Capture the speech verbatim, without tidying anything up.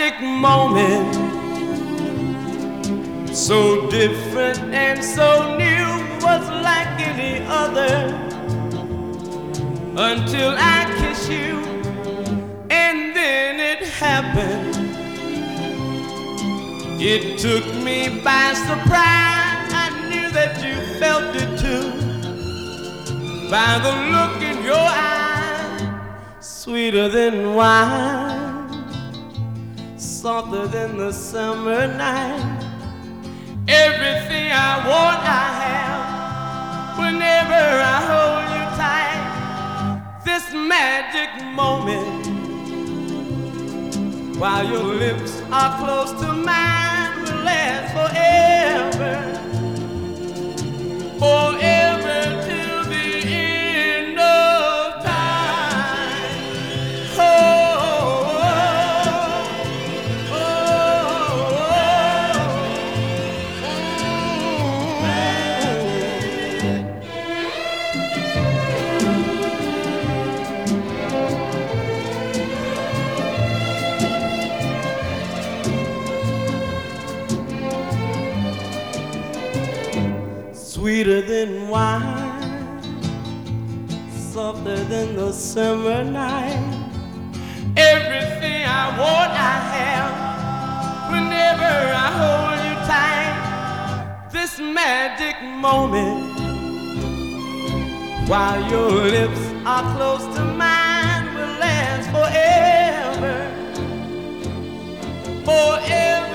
magic moment, so different and so new, was like any other, until I kiss you, and then it happened. It took me by surprise. I knew that you felt it too, by the look in your eyes, sweeter than wine, softer than the summer night. Everything I want, I have, whenever I hold you tight. This magic moment, while your lips are close to mine, will last forever, forever till the end of time. Oh, oh, oh, oh, sweeter than wine, softer than the summer night. Everything I want, I have, whenever I hold you tight. This magic moment, while your lips are close to mine, will last forever, forever.